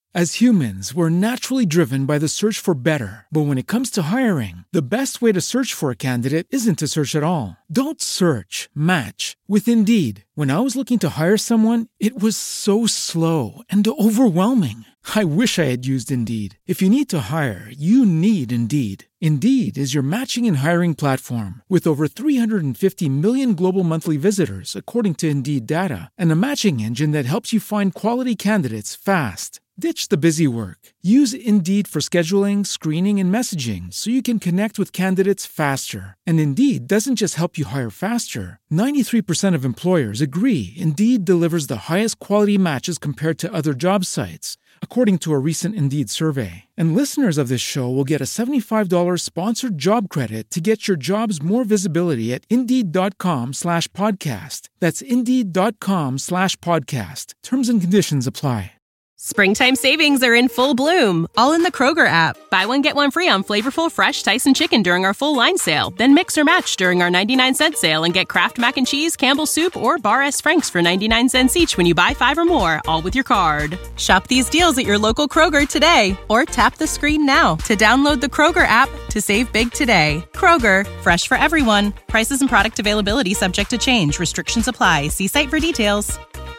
As humans, we're naturally driven by the search for better. But when it comes to hiring, the best way to search for a candidate isn't to search at all. Don't search, match with Indeed. When I was looking to hire someone, it was so slow and overwhelming. I wish I had used Indeed. If you need to hire, you need Indeed. Indeed is your matching and hiring platform with over 350 million global monthly visitors, according to Indeed data, and a matching engine that helps you find quality candidates fast. Ditch the busy work. Use Indeed for scheduling, screening, and messaging so you can connect with candidates faster. And Indeed doesn't just help you hire faster. 93% of employers agree Indeed delivers the highest quality matches compared to other job sites, according to a recent Indeed survey. And listeners of this show will get a $75 sponsored job credit to get your jobs more visibility at Indeed.com/podcast. That's Indeed.com/podcast. Terms and conditions apply. Springtime savings are in full bloom, all in the Kroger app. Buy one, get one free on flavorful, fresh Tyson chicken during our full line sale. Then mix or match during our 99-cent sale and get Kraft Mac and Cheese, Campbell's Soup, or Bar S. Frank's for 99 cents each when you buy 5 or more, all with your card. Shop these deals at your local Kroger today, or tap the screen now to download the Kroger app to save big today. Kroger, fresh for everyone. Prices and product availability subject to change. Restrictions apply. See site for details.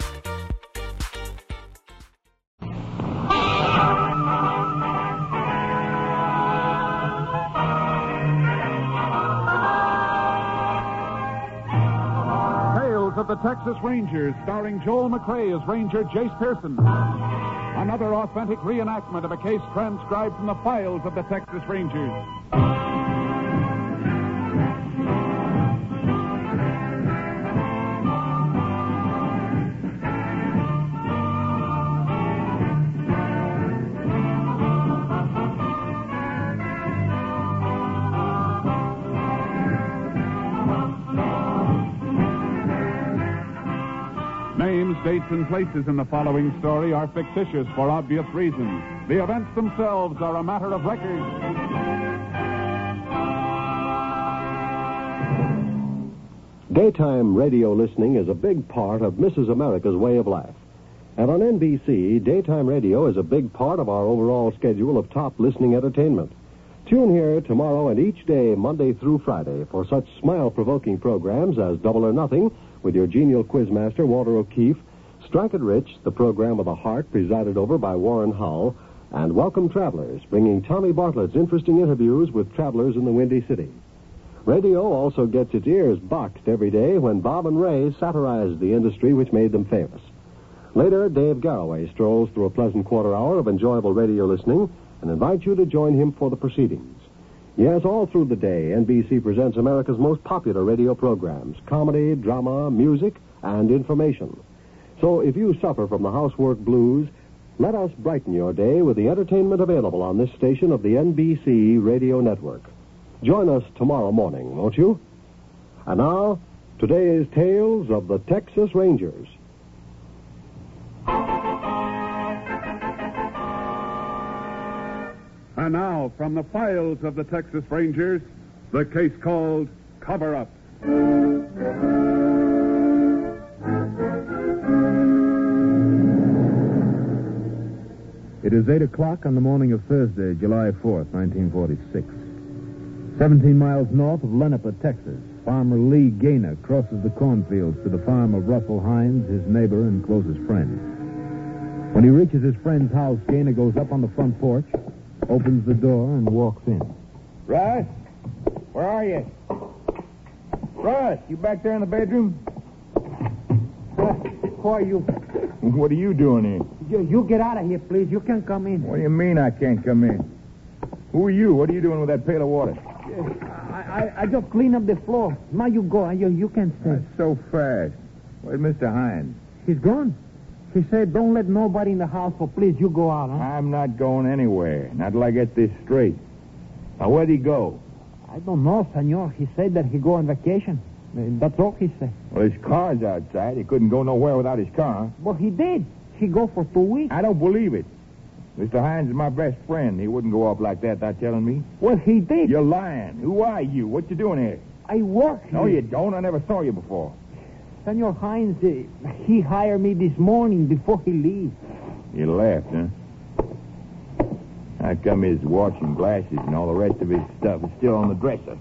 Of the Texas Rangers, starring Joel McRae as Ranger Jace Pearson. Another authentic reenactment of a case transcribed from the files of the Texas Rangers. Names, dates, and places in the following story are fictitious for obvious reasons. The events themselves are a matter of record. Daytime radio listening is a big part of Mrs. America's way of life. And on NBC, daytime radio is a big part of our overall schedule of top listening entertainment. Tune here tomorrow and each day, Monday through Friday, for such smile-provoking programs as Double or Nothing, with your genial quizmaster, Walter O'Keefe, Strike It Rich, the program of the heart, presided over by Warren Hull, and Welcome Travelers, bringing Tommy Bartlett's interesting interviews with travelers in the Windy City. Radio also gets its ears boxed every day when Bob and Ray satirize the industry which made them famous. Later, Dave Garroway strolls through a pleasant quarter hour of enjoyable radio listening and invites you to join him for the proceedings. Yes, all through the day, NBC presents America's most popular radio programs: comedy, drama, music, and information. So if you suffer from the housework blues, let us brighten your day with the entertainment available on this station of the NBC Radio Network. Join us tomorrow morning, won't you? And now, today's Tales of the Texas Rangers. And now, from the files of the Texas Rangers, the case called Cover Up. It is 8 o'clock on the morning of Thursday, July 4th, 1946. 17 miles north of Lenepa, Texas, Farmer Lee Gaynor crosses the cornfields to the farm of Russell Hines, his neighbor and closest friend. When he reaches his friend's house, Gaynor goes up on the front porch, opens the door, and walks in. Russ? Where are you? Russ, you back there in the bedroom? Who are you? What are you doing here? You get out of here, please. You can't come in. What do you mean I can't come in? Who are you? What are you doing with that pail of water? I just clean up the floor. Now you go. You can stay. That's so fast. Where's Mr. Hines? He's gone. He said, don't let nobody in the house, so please, you go out, huh? I'm not going anywhere. Not till I get this straight. Now, where'd he go? I don't know, senor. He said that he go on vacation. That's all he said. Well, his car's outside. He couldn't go nowhere without his car. Well, he did. He go for 2 weeks. I don't believe it. Mr. Hines is my best friend. He wouldn't go off like that without telling me. Well, he did. You're lying. Who are you? What you doing here? I work here. No, you don't. I never saw you before. Senor Hines, he hired me this morning before he leaves. You left, huh? How come his watch and glasses and all the rest of his stuff is still on the dresser?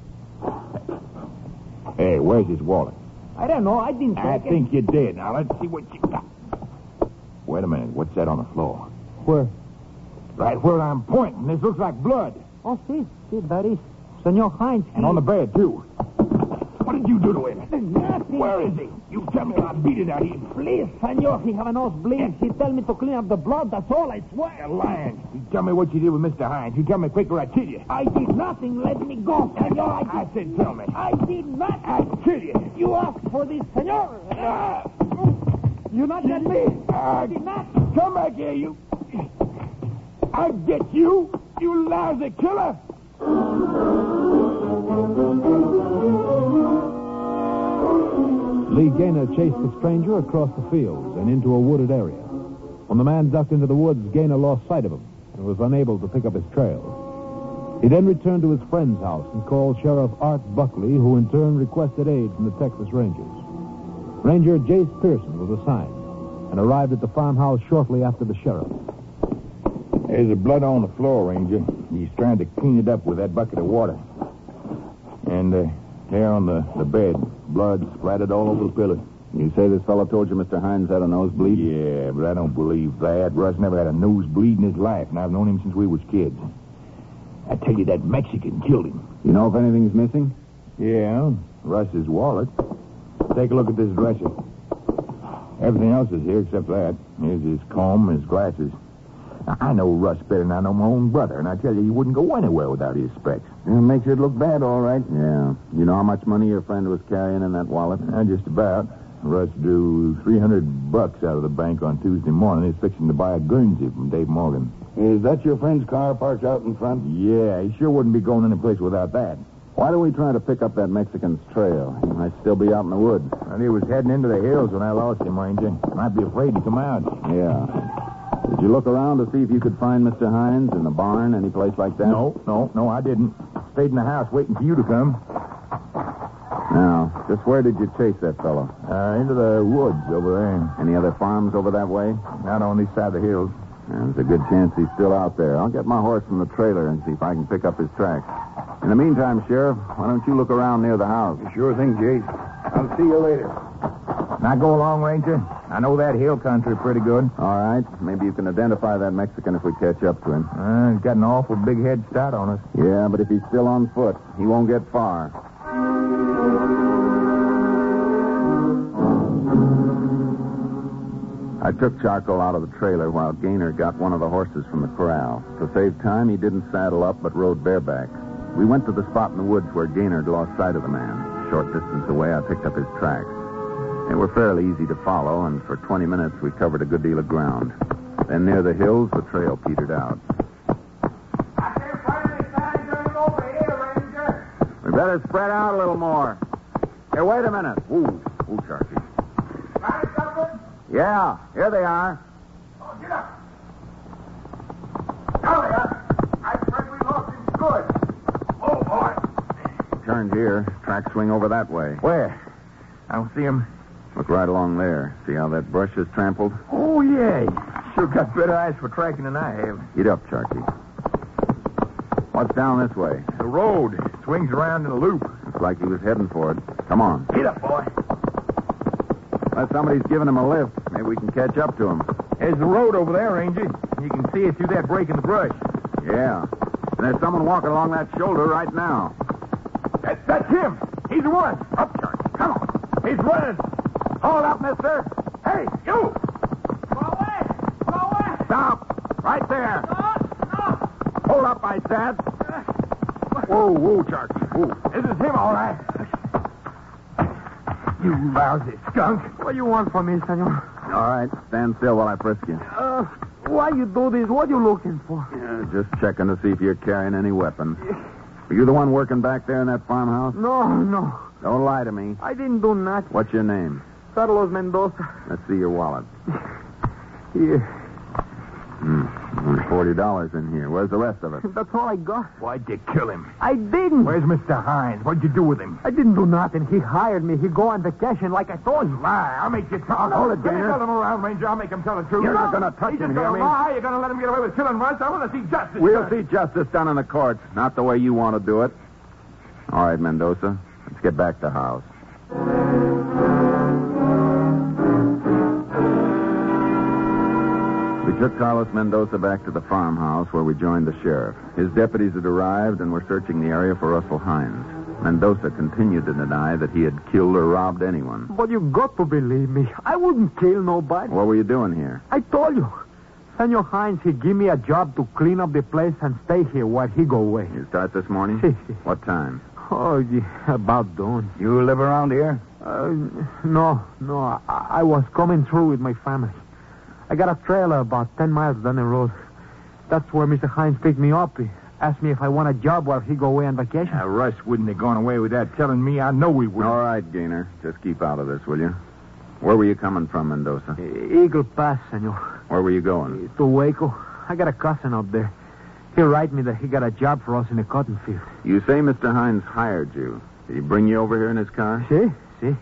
Hey, where's his wallet? I don't know. I didn't I take it. think you did. Now, let's see what you got. Wait a minute. What's that on the floor? Where? Right where I'm pointing. This looks like blood. Oh, see, that is Senor Hines. And on the bed, too. What did you do to him? Nothing. Where is he? You tell me I beat it out of him. Please, Senor, he have a nosebleed. He tell me to clean up the blood. That's all, I swear. You're lying. You tell me what you did with Mr. Hines. You tell me quick or I kill you. I did nothing. Let me go, Senor. I said tell me. I did nothing. I'll kill you. You asked for this, Senor. You not let me. I did not. Come back here, you. I get you, you lousy killer. Lee Gaynor chased the stranger across the fields and into a wooded area. When the man ducked into the woods, Gaynor lost sight of him and was unable to pick up his trail. He then returned to his friend's house and called Sheriff Art Buckley, who in turn requested aid from the Texas Rangers. Ranger Jace Pearson was assigned and arrived at the farmhouse shortly after the sheriff. There's the blood on the floor, Ranger. He's trying to clean it up with that bucket of water. And there on the bed, blood splattered all over the pillow. You say this fellow told you Mr. Hines had a nosebleed? Yeah, but I don't believe that. Russ never had a nosebleed in his life, and I've known him since we was kids. I tell you, that Mexican killed him. You know if anything's missing? Yeah, Russ's wallet. Take a look at this dresser. Everything else is here except that. Here's his comb, his glasses. Now, I know Russ better than I know my own brother, and I tell you, he wouldn't go anywhere without his specs. Yeah, makes it look bad, all right. Yeah. You know how much money your friend was carrying in that wallet? Just about. Russ drew $300 out of the bank on Tuesday morning. He's fixing to buy a Guernsey from Dave Morgan. Is that your friend's car parked out in front? Yeah, he sure wouldn't be going any place without that. Why don't we try to pick up that Mexican's trail? He might still be out in the woods. And he was heading into the hills when I lost him, Ranger. Might be afraid to come out. Yeah. Did you look around to see if you could find Mr. Hines in the barn, any place like that? No, I didn't. Stayed in the house waiting for you to come. Now, just where did you chase that fellow? Into the woods over there. Any other farms over that way? Not on this side of the hills. There's a good chance he's still out there. I'll get my horse from the trailer and see if I can pick up his tracks. In the meantime, Sheriff, why don't you look around near the house? Sure thing, Jase. I'll see you later. Now go along, Ranger. I know that hill country pretty good. All right. Maybe you can identify that Mexican if we catch up to him. He's got an awful big head start on us. Yeah, but if he's still on foot, he won't get far. I took Charcoal out of the trailer while Gaynor got one of the horses from the corral. To save time, he didn't saddle up but rode bareback. We went to the spot in the woods where Gaynor had lost sight of the man. A short distance away, I picked up his tracks. They were fairly easy to follow, and for 20 minutes we covered a good deal of ground. Then near the hills, the trail petered out. I can't find any signs of him over here, Ranger. We better spread out a little more. Here, wait a minute. Ooh, Sharky. Find something? Yeah, here they are. Oh, get up. Now they are. I think we lost him good. Oh, boy. Turned here. Tracks swing over that way. Where? I don't see him. Look right along there. See how that brush is trampled? Oh, yeah. Sure got better eyes for tracking than I have. Get up, Sharky. What's down this way? The road swings around in a loop. Looks like he was heading for it. Come on. Get up, boy. Unless somebody's giving him a lift, maybe we can catch up to him. There's the road over there, Ranger. You can see it through that break in the brush. Yeah. And there's someone walking along that shoulder right now. That's him. He's the one. Up, Charlie. Come on. He's running. Hold up, mister. Hey, you. Go away. Go away. Stop. Right there. No. Hold up, I said. Whoa, Charlie. Whoa. This is him, all right. You lousy skunk. What do you want from me, senor? All right. Stand still while I frisk you. Why you do this? What you looking for? Just checking to see if you're carrying any weapons. Are you the one working back there in that farmhouse? No. Don't lie to me. I didn't do nothing. What's your name? Carlos Mendoza. Let's see your wallet. Here. $40 in here. Where's the rest of it? That's all I got. Why'd you kill him? I didn't. Where's Mr. Hines? What'd you do with him? I didn't do nothing. He hired me. He go on vacation like I told you. Lie. I'll make you talk. Hold it, Let me Gainer. tell him around, Ranger. I'll make him tell the truth. You're not gonna touch He's him, just hear gonna me? lie. You're going to let him get away with killing Russ. I want to see justice. We'll done. see justice done in the courts, not the way you want to do it. All right, Mendoza. Let's get back to house. We took Carlos Mendoza back to the farmhouse where we joined the sheriff. His deputies had arrived and were searching the area for Russell Hines. Mendoza continued to deny that he had killed or robbed anyone. But you got to believe me. I wouldn't kill nobody. What were you doing here? I told you. Senor Hines, he give me a job to clean up the place and stay here while he go away. You start this morning? What time? Oh, yeah, about dawn. You live around here? No. I was coming through with my family. I got a trailer about 10 miles down the road. That's where Mr. Hines picked me up. He asked me if I want a job while he go away on vacation. Russ wouldn't have gone away without telling me. I know he wouldn't. All right, Gainer. Just keep out of this, will you? Where were you coming from, Mendoza? Eagle Pass, senor. Where were you going? To Waco. I got a cousin up there. He write me that he got a job for us in a cotton field. You say Mr. Hines hired you. Did he bring you over here in his car? See?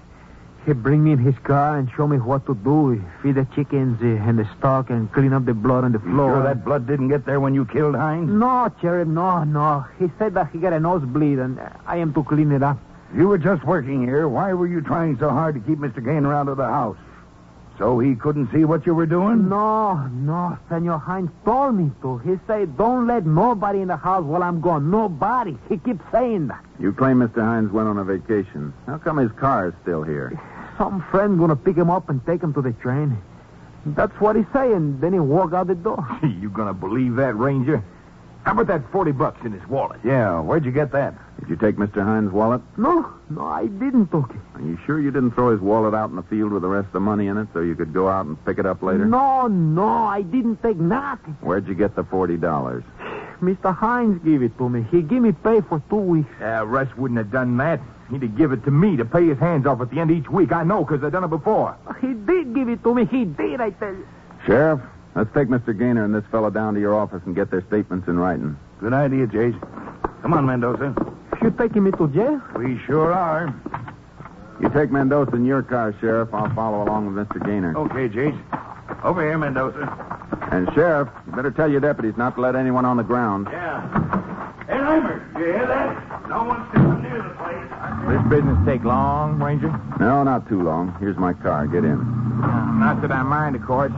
He bring me in his car and show me what to do. He feed the chickens and the stock and clean up the blood on the floor. Sure that blood didn't get there when you killed Hines? No, Sheriff, no. He said that he got a nosebleed and I am to clean it up. You were just working here. Why were you trying so hard to keep Mr. Gainer out of the house? So he couldn't see what you were doing? No. Senor Hines told me to. He said, don't let nobody in the house while I'm gone. Nobody. He keeps saying that. You claim Mr. Hines went on a vacation. How come his car is still here? Some friend gonna pick him up and take him to the train. That's what he say, and then he walk out the door. You gonna believe that, Ranger? How about that $40 in his wallet? Yeah, where'd you get that? Did you take Mr. Hines' wallet? No, I didn't take it. Are you sure you didn't throw his wallet out in the field with the rest of the money in it so you could go out and pick it up later? No, I didn't take nothing. Where'd you get the $40? Mr. Hines gave it to me. He gave me pay for 2 weeks. Russ wouldn't have done that. He'd have given it to me to pay his hands off at the end of each week. I know, because I've done it before. He did give it to me. He did, I tell you. Sheriff, let's take Mr. Gainer and this fellow down to your office and get their statements in writing. Good idea, Jase. Come on, Mendoza. You taking me to jail? We sure are. You take Mendoza in your car, Sheriff. I'll follow along with Mr. Gainer. Okay, Jase. Over here, Mendoza. And, Sheriff, you better tell your deputies not to let anyone on the ground. Yeah. Hey, Lambert, you hear that? No one's coming near the place. This business take long, Ranger? No, not too long. Here's my car. Get in. Not that I mind, of course.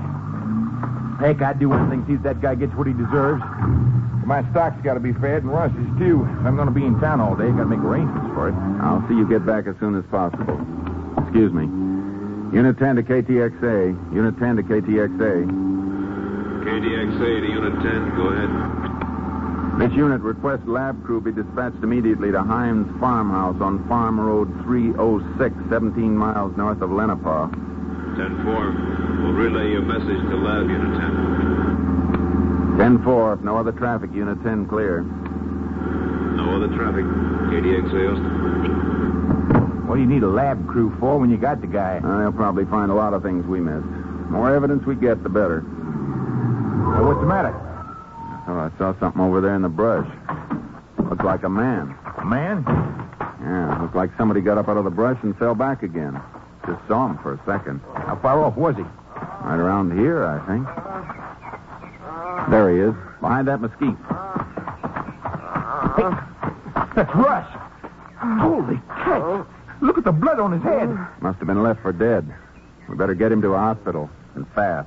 Heck, I'd do anything to see if that guy gets what he deserves. My stock's got to be fed, and Russ's too. If I'm going to be in town all day, got to make arrangements for it. I'll see you get back as soon as possible. Excuse me. Unit 10 to KTXA. Unit 10 to KTXA. KTXA to Unit 10. Go ahead. This unit requests lab crew be dispatched immediately to Hines Farmhouse on Farm Road 306, 17 miles north of Lenapaw. 10-4. We'll relay your message to Lab Unit 10. 10-4. If no other traffic, Unit 10 clear. No other traffic. KTXA Austin. What do you need a lab crew for when you got the guy? They'll probably find a lot of things we missed. The more evidence we get, the better. Well, what's the matter? Oh, I saw something over there in the brush. Looks like a man. A man? Yeah, looks like somebody got up out of the brush and fell back again. Just saw him for a second. How far off was he? Right around here, I think. There he is, behind that mesquite. Hey, that's Russ. Holy cat. Look at the blood on his head. Must have been left for dead. We better get him to a hospital, and fast.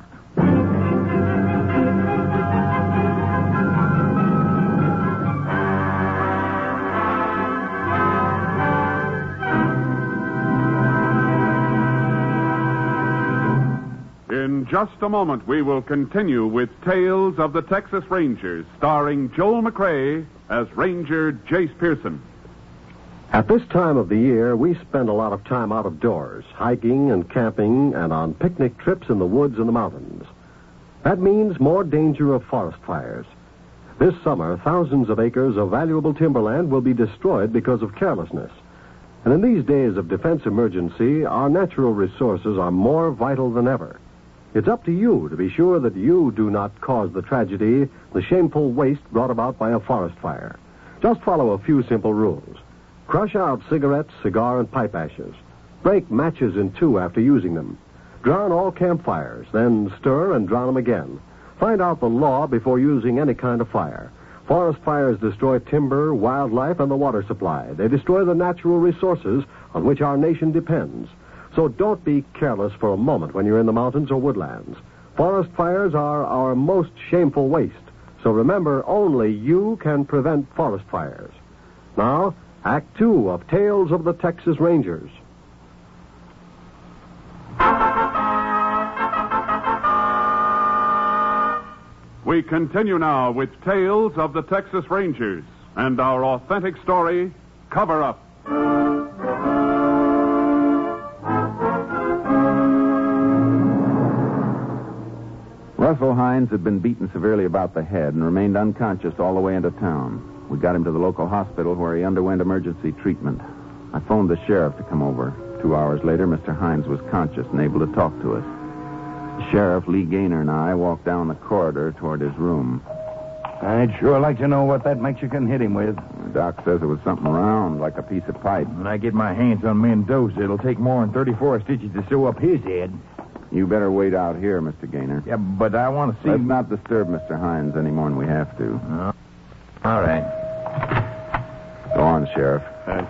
In just a moment, we will continue with Tales of the Texas Rangers, starring Joel McRae as Ranger Jace Pearson. At this time of the year, we spend a lot of time out of doors, hiking and camping and on picnic trips in the woods and the mountains. That means more danger of forest fires. This summer, thousands of acres of valuable timberland will be destroyed because of carelessness. And in these days of defense emergency, our natural resources are more vital than ever. It's up to you to be sure that you do not cause the tragedy, the shameful waste brought about by a forest fire. Just follow a few simple rules. Crush out cigarettes, cigar, and pipe ashes. Break matches in two after using them. Drown all campfires, then stir and drown them again. Find out the law before using any kind of fire. Forest fires destroy timber, wildlife, and the water supply. They destroy the natural resources on which our nation depends. So don't be careless for a moment when you're in the mountains or woodlands. Forest fires are our most shameful waste. So remember, only you can prevent forest fires. Now, Act 2 of Tales of the Texas Rangers. We continue now with Tales of the Texas Rangers and our authentic story, Cover Up. Russell Hines had been beaten severely about the head and remained unconscious all the way into town. We got him to the local hospital where he underwent emergency treatment. I phoned the sheriff to come over. 2 hours later, Mr. Hines was conscious and able to talk to us. Sheriff Lee Gaynor and I walked down the corridor toward his room. I'd sure like to know what that Mexican hit him with. The doc says it was something round, like a piece of pipe. When I get my hands on Mendoza, it'll take more than 34 stitches to sew up his head. You better wait out here, Mr. Gaynor. Yeah, but I want to see... Let's not disturb Mr. Hines any more than we have to. All right. Go on, Sheriff.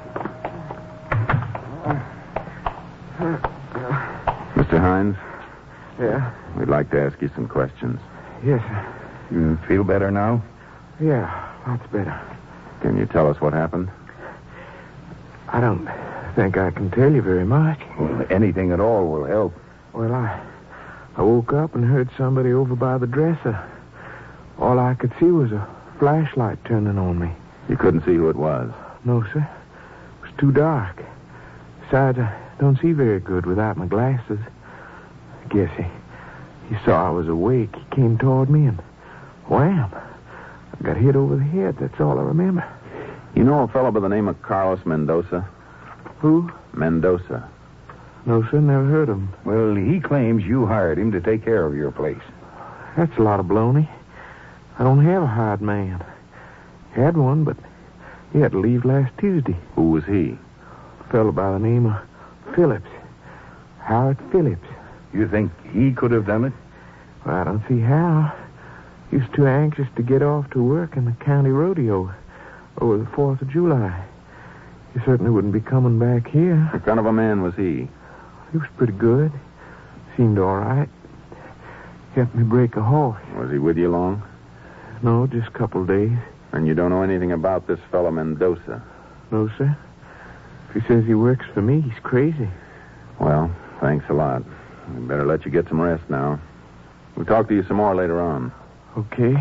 Mr. Hines? Yeah? We'd like to ask you some questions. Yes, sir. You feel better now? Yeah, lots better. Can you tell us what happened? I don't think I can tell you very much. Well, anything at all will help. Well, I woke up and heard somebody over by the dresser. All I could see was a flashlight turning on me. You couldn't see who it was? No, sir. It was too dark. Besides, I don't see very good without my glasses. I guess he saw I was awake. He came toward me and wham! I got hit over the head. That's all I remember. You know a fellow by the name of Carlos Mendoza? Who? Mendoza. No, sir, never heard of him. Well, he claims you hired him to take care of your place. That's a lot of baloney. I don't have a hired man. Had one, but he had to leave last Tuesday. Who was he? A fellow by the name of Phillips. Howard Phillips. You think he could have done it? Well, I don't see how. He was too anxious to get off to work in the county rodeo over the 4th of July. He certainly wouldn't be coming back here. What kind of a man was he? He was pretty good. Seemed all right. Helped me break a horse. Was he with you long? No, just a couple of days. And you don't know anything about this fellow Mendoza? No, sir. If he says he works for me, he's crazy. Well, thanks a lot. We better let you get some rest now. We'll talk to you some more later on. Okay.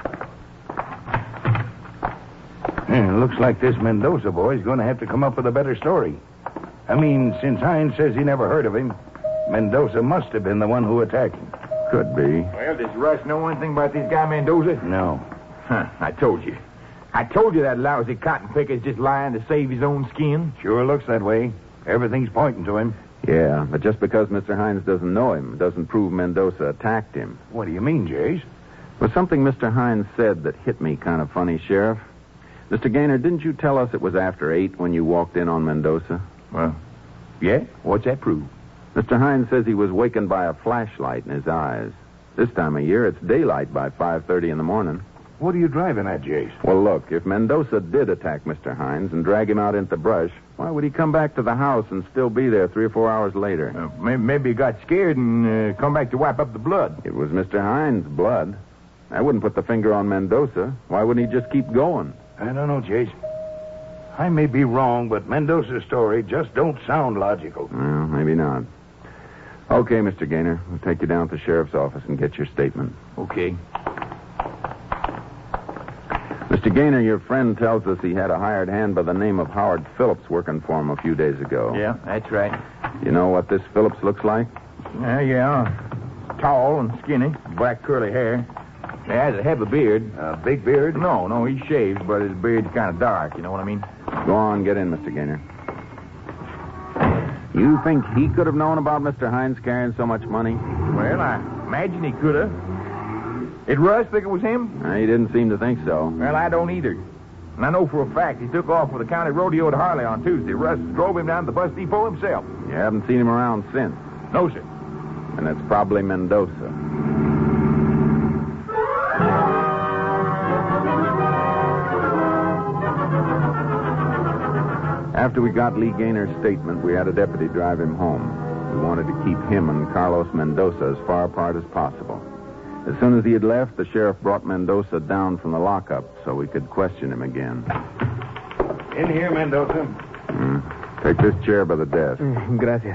Yeah, looks like this Mendoza boy's going to have to come up with a better story. I mean, since Hines says he never heard of him, Mendoza must have been the one who attacked him. Could be. Well, does Russ know anything about this guy Mendoza? No. Huh, I told you. I told you that lousy cotton picker's just lying to save his own skin. Sure looks that way. Everything's pointing to him. Yeah, but just because Mr. Hines doesn't know him doesn't prove Mendoza attacked him. What do you mean, Jace? Was something Mr. Hines said that hit me kind of funny, Sheriff. Mr. Gaynor, didn't you tell us it was after 8 when you walked in on Mendoza? Well, yeah? What's that prove? Mr. Hines says he was wakened by a flashlight in his eyes. This time of year, it's daylight by 5:30 in the morning. What are you driving at, Jace? Well, look, if Mendoza did attack Mr. Hines and drag him out into the brush, why would he come back to the house and still be there 3 or 4 hours later? Maybe he got scared and come back to wipe up the blood. It was Mr. Hines' blood. I wouldn't put the finger on Mendoza. Why wouldn't he just keep going? I don't know, Jace. I may be wrong, but Mendoza's story just don't sound logical. Well, maybe not. Okay, Mr. Gaynor. We'll take you down to the sheriff's office and get your statement. Okay. Mr. Gaynor, your friend tells us he had a hired hand by the name of Howard Phillips working for him a few days ago. Yeah, that's right. You know what this Phillips looks like? Yeah. Tall and skinny, black curly hair. He has a heavy beard. Big beard? No, he shaves, but his beard's kind of dark, you know what I mean? Go on, get in, Mr. Gaynor. You think he could have known about Mr. Hines carrying so much money? Well, I Imagine he could have. Did Russ think it was him? He didn't seem to think so. Well, I don't either. And I know for a fact he took off with the county rodeo at Harley on Tuesday. Russ drove him down to the bus depot himself. You haven't seen him around since. No, sir. And it's probably Mendoza. After we got Lee Gaynor's statement, we had a deputy drive him home. We wanted to keep him and Carlos Mendoza as far apart as possible. As soon as he had left, the sheriff brought Mendoza down from the lockup so we could question him again. In here, Mendoza. Take this chair by the desk. Gracias.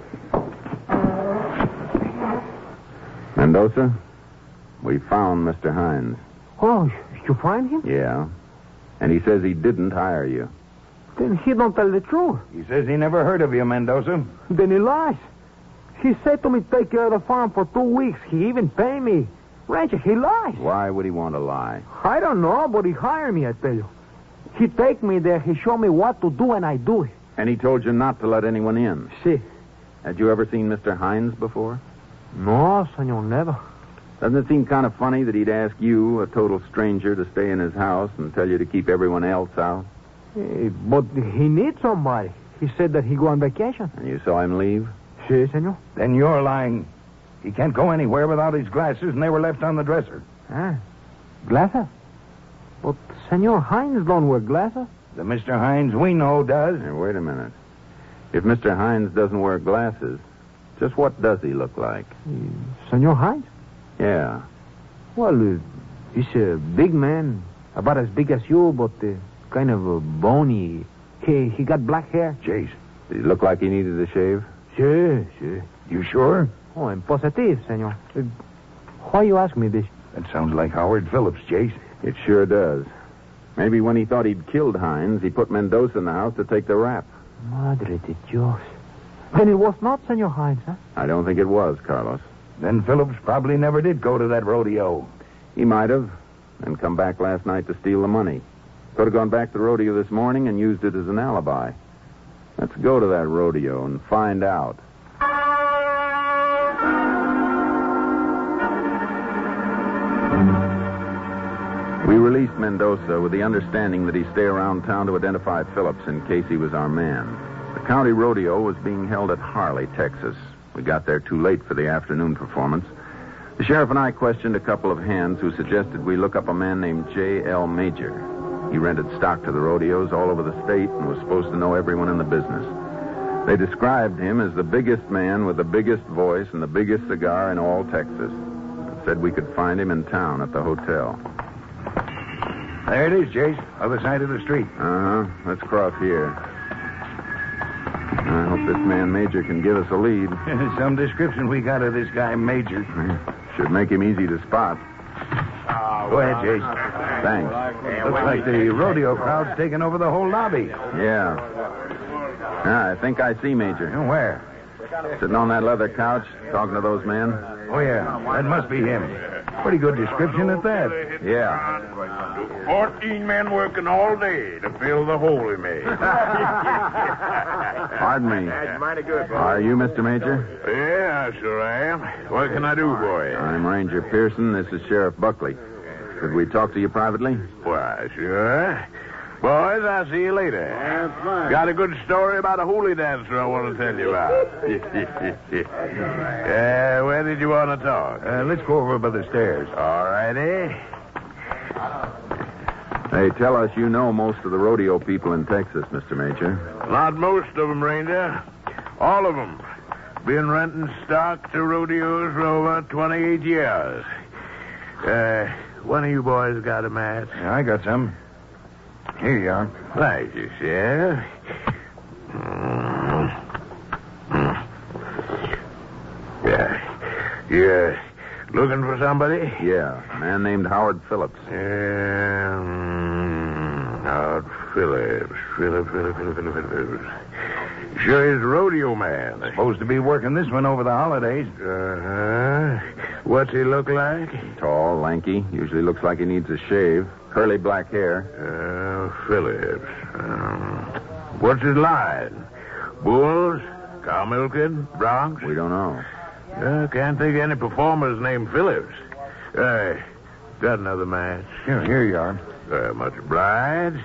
Mendoza, we found Mr. Hines. Oh, you find him? Yeah. And he says he didn't hire you. Then he don't tell the truth. He says he never heard of you, Mendoza. Then he lies. He said to me take care of the farm for 2 weeks. He even paid me. Rancher, he lies. Why would he want to lie? I don't know, but he hired me, I tell you. He take me there, he show me what to do, and I do it. And he told you not to let anyone in? Si. Had you ever seen Mr. Hines before? No, senor, never. Doesn't it seem kind of funny that he'd ask you, a total stranger, to stay in his house and tell you to keep everyone else out? But he needs somebody. He said that he go on vacation. And you saw him leave? Si, senor. Then you're lying. He can't go anywhere without his glasses, and they were left on the dresser. Glasses? But Senor Hines don't wear glasses. The Mr. Hines we know does. Hey, wait a minute. If Mr. Hines doesn't wear glasses, just what does he look like? Senor Hines? Yeah. Well, he's a big man, about as big as you, but kind of bony. He got black hair. Jeez. Did he look like he needed a shave? Si. You sure? Oh, I'm positive, senor. Why you ask me this? That sounds like Howard Phillips, Jace. It sure does. Maybe when he thought he'd killed Hines, he put Mendoza in the house to take the rap. Madre de Dios. And it was not Senor Hines, huh? I don't think it was, Carlos. Then Phillips probably never did go to that rodeo. He might have, and come back last night to steal the money. Could have gone back to the rodeo this morning and used it as an alibi. Let's go to that rodeo and find out. We released Mendoza with the understanding that he stay around town to identify Phillips in case he was our man. The county rodeo was being held at Harley, Texas. We got there too late for the afternoon performance. The sheriff and I questioned a couple of hands who suggested we look up a man named J.L. Major. He rented stock to the rodeos all over the state and was supposed to know everyone in the business. They described him as the biggest man with the biggest voice and the biggest cigar in all Texas. And said we could find him in town at the hotel. There it is, Jace. Other side of the street. Let's cross here. I hope this man Major can give us a lead. Some description we got of this guy Major. Should make him easy to spot. Go ahead, Jace. Thanks. Looks like the rodeo crowd's taking over the whole lobby. Yeah. I think I see Major. Where? Sitting on that leather couch, talking to those men. Oh, yeah. That must be him. Pretty good description at that. Yeah. 14 men working all day to fill the hole he made. Pardon me. That's mighty good, boy. Are you Mr. Major? Yeah, sure I am. What can I do for you? I'm Ranger Pearson. This is Sheriff Buckley. Could we talk to you privately? Why, sure. Boys, I'll see you later. Got a good story about a hoolie dancer I want to tell you about. Where did you want to talk? Let's go over by the stairs. All righty. They tell us you know most of the rodeo people in Texas, Mr. Major. Not most of them, Ranger. All of them. Been renting stock to rodeos for over 28 years. One of you boys got a match? Yeah, I got some. Here you are. Thank you, Sheriff. Yeah. You looking for somebody? Yeah, a man named Howard Phillips. Howard Phillips. Phillips. Sure is a rodeo man. Supposed to be working this one over the holidays. What's he look like? Tall, lanky. Usually looks like he needs a shave. Curly black hair. Phillips. What's his line? Bulls? Cow milking? Broncs? We don't know. Can't think of any performers named Phillips. Got another match. Here you are. Much obliged.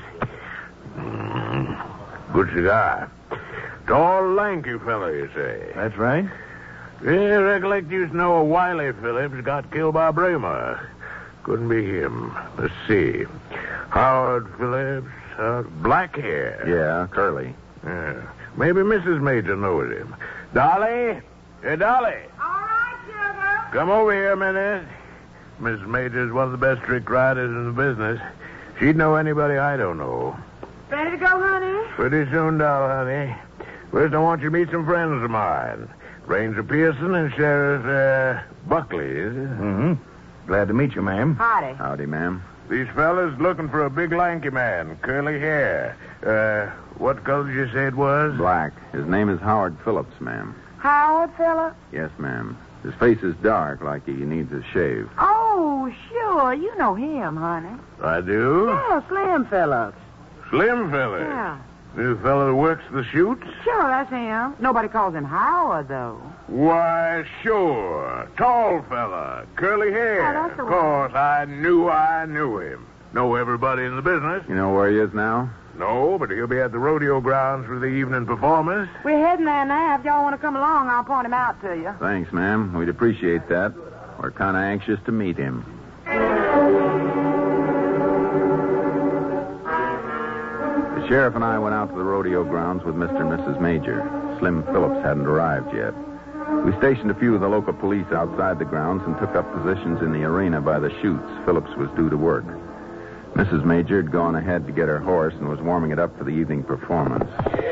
Good cigar. Tall, lanky fella, you say? That's right. Yeah, recollect you know a Wiley Phillips got killed by Braemar. Couldn't be him. Let's see. Howard Phillips, black hair. Yeah, curly. Yeah. Maybe Mrs. Major knows him. Dolly? Hey, Dolly. All right, sugar. Come over here a minute. Mrs. Major's one of the best trick riders in the business. She'd know anybody I don't know. Ready to go, honey? Pretty soon, doll, honey. First, I want you to meet some friends of mine. Ranger Pearson and Sheriff, Buckley, is it? Mm-hmm. Glad to meet you, ma'am. Howdy. Howdy, ma'am. These fellas looking for a big lanky man, curly hair. What color did you say it was? Black. His name is Howard Phillips, ma'am. Howard Phillips? Yes, ma'am. His face is dark, like he needs a shave. Oh, sure. You know him, honey. I do? Yeah, Slim Phillips. Slim fella? Yeah. New fella who works the chutes? Sure, that's him. Nobody calls him Howard, though. Why, sure. Tall fella, curly hair. Oh, that's the Of one. course, I knew him. Know everybody in the business. You know where he is now? No, but he'll be at the rodeo grounds for the evening performance. We're heading there now. If y'all want to come along, I'll point him out to you. Thanks, ma'am. We'd appreciate that. We're kind of anxious to meet him. The sheriff and I went out to the rodeo grounds with Mr. and Mrs. Major. Slim Phillips hadn't arrived yet. We stationed a few of the local police outside the grounds and took up positions in the arena by the chutes. Phillips was due to work. Mrs. Major had gone ahead to get her horse and was warming it up for the evening performance.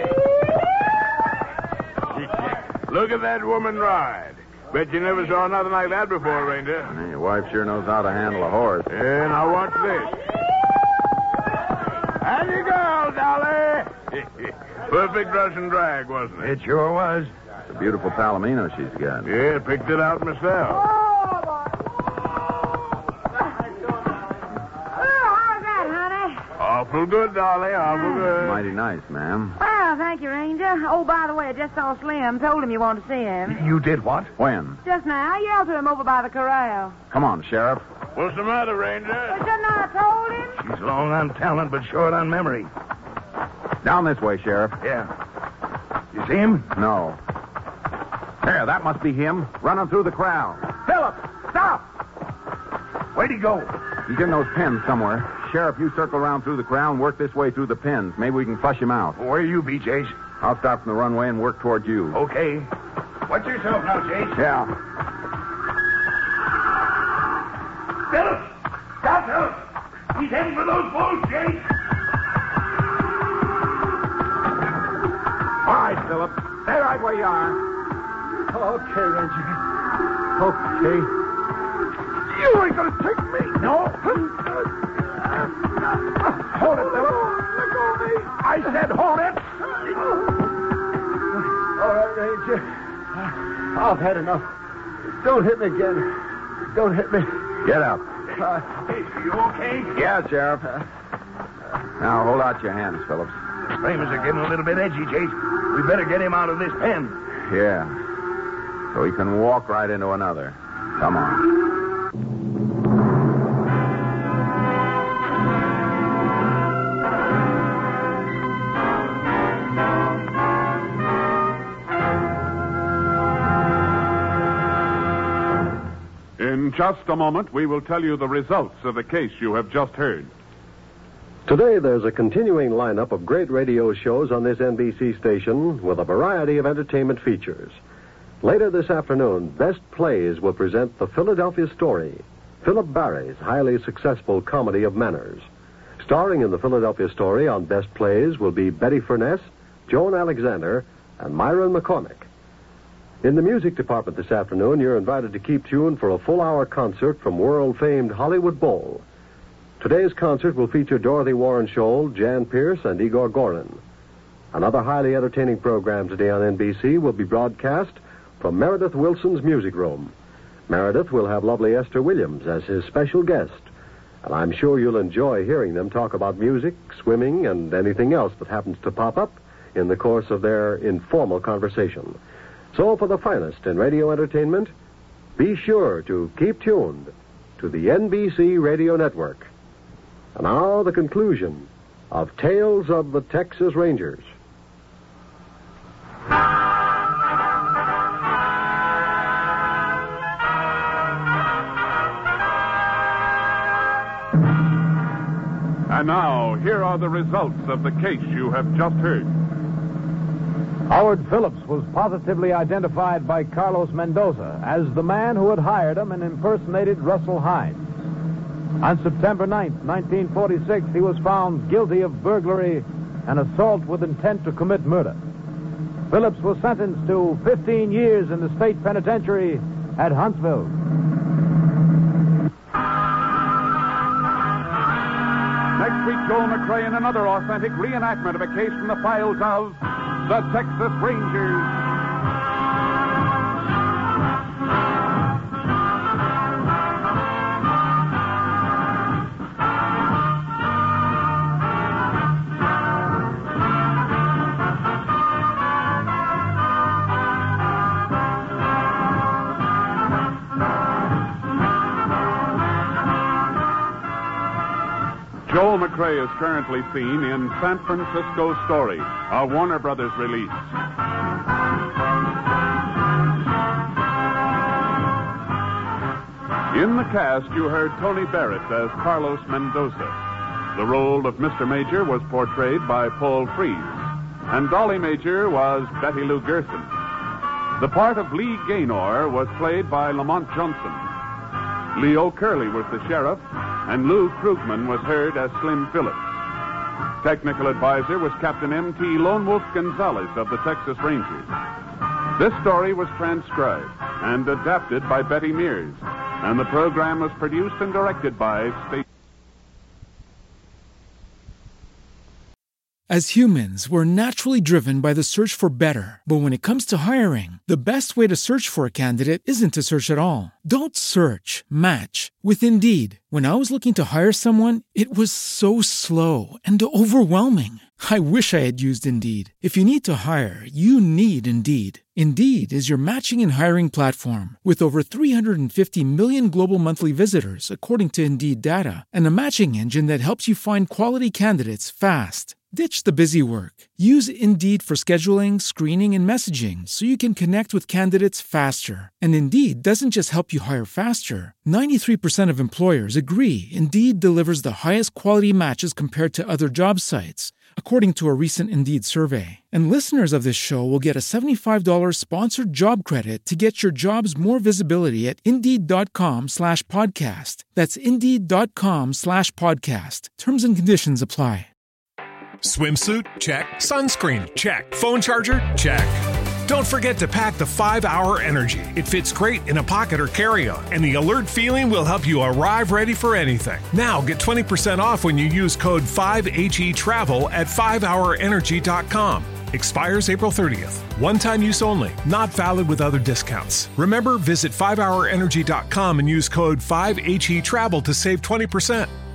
Look at that woman ride. Bet you never saw nothing like that before, Ranger. Hey, your wife sure knows how to handle a horse. Yeah, now watch this. And you go, Dolly. Perfect Russian drag, wasn't it? It sure was. It's a beautiful Palomino she's got. Yeah, picked it out myself. Awful good, Dolly. Awful good. Mighty nice, ma'am. Well, thank you, Ranger. Oh, by the way, I just saw Slim. Told him you wanted to see him. You did what? When? Just now. I yelled to him over by the corral. Come on, Sheriff. What's the matter, Ranger? But didn't I told him? She's long on talent, but short on memory. Down this way, Sheriff. Yeah. You see him? No. There, that must be him, running through the crowd. Philip, stop! Where'd he go? He's in those pens somewhere. Sheriff, you circle around through the crowd and work this way through the pens. Maybe we can flush him out. Where you be, Chase? I'll start from the runway and work toward you. Okay. Watch yourself now, Chase. Yeah. Phillips! Stop, Phillips! He's heading for those bulls, Chase! All right, Philip. Stay right where you are. Okay, Ranger. Okay. You ain't gonna take me! No. Hold it, Phillips! Let go of me! I said hold it! All right, Ranger. I've had enough. Don't hit me again. Don't hit me. Get up. Hey, you okay? Yeah, Sheriff. Now, hold out your hands, Phillips. Framers are getting a little bit edgy, Chase. We better get him out of this pen. Yeah. So he can walk right into another. Come on. In just a moment, we will tell you the results of the case you have just heard. Today, there's a continuing lineup of great radio shows on this NBC station with a variety of entertainment features. Later this afternoon, Best Plays will present The Philadelphia Story, Philip Barry's highly successful comedy of manners. Starring in The Philadelphia Story on Best Plays will be Betty Furness, Joan Alexander, and Myron McCormick. In the music department this afternoon, you're invited to keep tuned for a full-hour concert from world-famed Hollywood Bowl. Today's concert will feature Dorothy Warren Scholl, Jan Pierce, and Igor Gorin. Another highly entertaining program today on NBC will be broadcast from Meredith Wilson's Music Room. Meredith will have lovely Esther Williams as his special guest, and I'm sure you'll enjoy hearing them talk about music, swimming, and anything else that happens to pop up in the course of their informal conversation. So for the finest in radio entertainment, be sure to keep tuned to the NBC Radio Network. And now the conclusion of Tales of the Texas Rangers. And now, here are the results of the case you have just heard. Howard Phillips was positively identified by Carlos Mendoza as the man who had hired him and impersonated Russell Hines. On September 9th, 1946, he was found guilty of burglary and assault with intent to commit murder. Phillips was sentenced to 15 years in the state penitentiary at Huntsville. Next week, Joel McCrea in another authentic reenactment of a case from the files of the Texas Rangers. Joel McCrea is currently seen in San Francisco Story, a Warner Brothers release. In the cast, you heard Tony Barrett as Carlos Mendoza. The role of Mr. Major was portrayed by Paul Frees, and Dolly Major was Betty Lou Gerson. The part of Lee Gaynor was played by Lamont Johnson. Leo Curley was the sheriff, and Lou Krugman was heard as Slim Phillips. Technical advisor was Captain M.T. Lone Wolf Gonzalez of the Texas Rangers. This story was transcribed and adapted by Betty Mears, and the program was produced and directed by State. As humans, we're naturally driven by the search for better. But when it comes to hiring, the best way to search for a candidate isn't to search at all. Don't search, match with Indeed. When I was looking to hire someone, it was so slow and overwhelming. I wish I had used Indeed. If you need to hire, you need Indeed. Indeed is your matching and hiring platform with over 350 million global monthly visitors, according to Indeed data, and a matching engine that helps you find quality candidates fast. Ditch the busy work. Use Indeed for scheduling, screening, and messaging so you can connect with candidates faster. And Indeed doesn't just help you hire faster. 93% of employers agree Indeed delivers the highest quality matches compared to other job sites, according to a recent Indeed survey. And listeners of this show will get a $75 sponsored job credit to get your jobs more visibility at Indeed.com/podcast. That's Indeed.com/podcast. Terms and conditions apply. Swimsuit? Check. Sunscreen? Check. Phone charger? Check. Don't forget to pack the 5-Hour Energy. It fits great in a pocket or carry-on, and the alert feeling will help you arrive ready for anything. Now get 20% off when you use code 5HETRAVEL at 5hourenergy.com. Expires April 30th. One-time use only. Not valid with other discounts. Remember, visit 5hourenergy.com and use code 5HETRAVEL to save 20%.